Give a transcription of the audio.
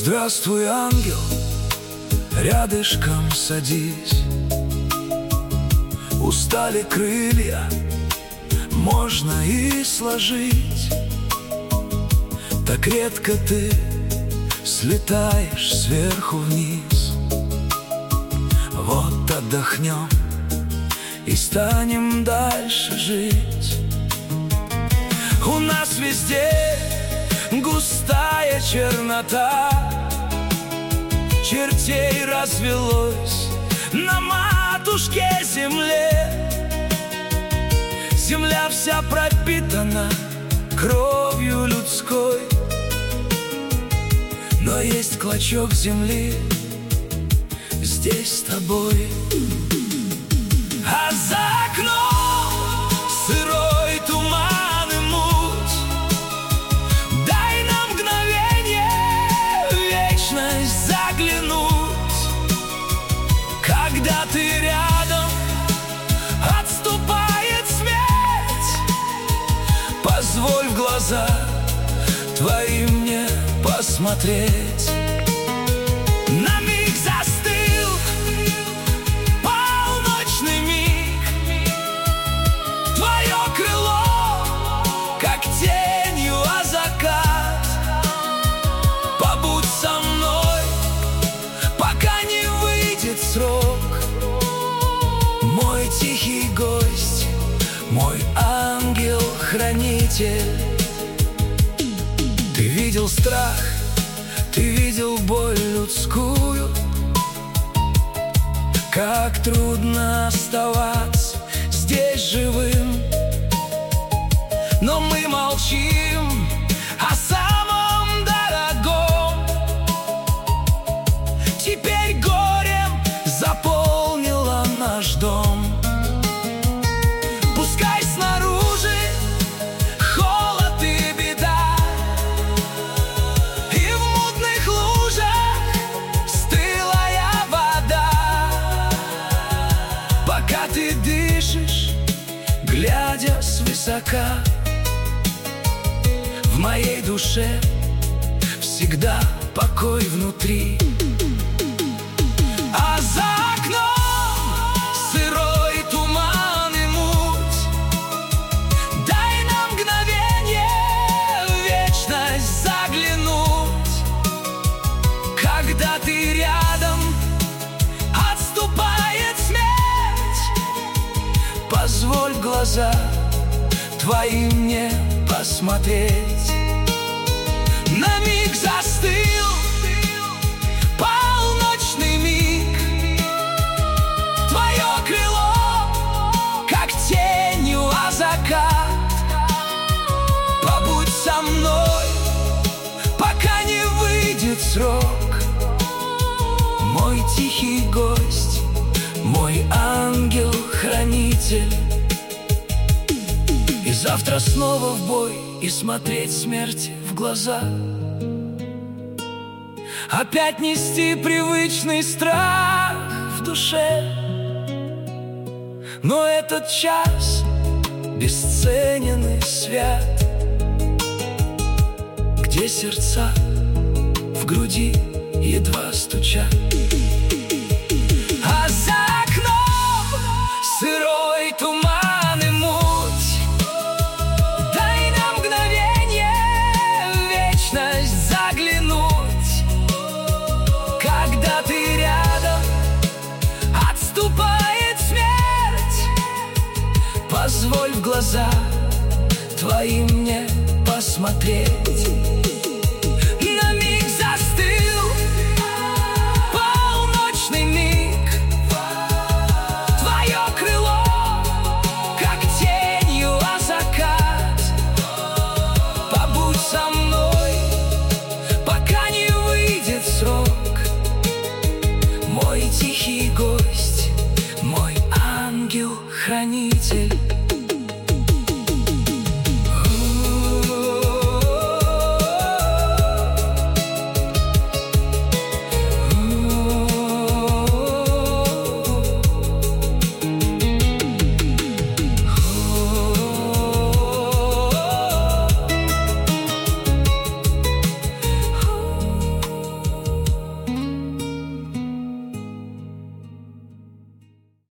Здравствуй, ангел, рядышком садись. Устали крылья, можно и сложить. Так редко ты слетаешь сверху вниз. Вот отдохнем и станем дальше жить. У нас везде густая чернота, чертей развелось на матушке земле. Земля вся пропитана кровью людской, но есть клочок земли здесь с тобой. А за окном сырой туман и муть. Дай нам мгновение в вечность заглянуть. Когда ты рядом, отступает смерть. Позволь в глаза твои мне посмотреть. На миг застыл полночный миг. Твое крыло, как тенью о закат. Побудь со мной, пока не выйдет срок. Мой тихий гость, мой ангел-хранитель. Ты видел страх, ты видел боль людскую, как трудно оставаться здесь живым. Но мы молчим о самом дорогом. Теперь горем заполнила наш дом. Пускай снаружи холод и беда, и в мутных лужах стылая вода. Пока ты дышишь, глядя свысока, в моей душе всегда покой внутри. А за окном сырой туман и муть. Дай нам мгновение в вечность заглянуть. Когда ты рядом, отступает смерть. Позволь в глаза твои мне посмотреть. На миг застыл полночный миг. Твое крыло, как тенью о закат. Побудь со мной, пока не выйдет срок. Мой тихий гость, мой ангел-хранитель. И завтра снова в бой, и смотреть смерти в глаза. Опять нести привычный страх в душе. Но этот час бесценен и свят, где сердца в груди едва стучат. А за окном сырой туман и муть. Дай нам мгновение в вечность заглянуть. Когда ты рядом, отступает смерть. Позволь в глаза твои мне посмотреть. На миг застыл полночный миг. Твое крыло, как тенью о закат. Побудь со мной, пока не выйдет срок. Мой тихий гость,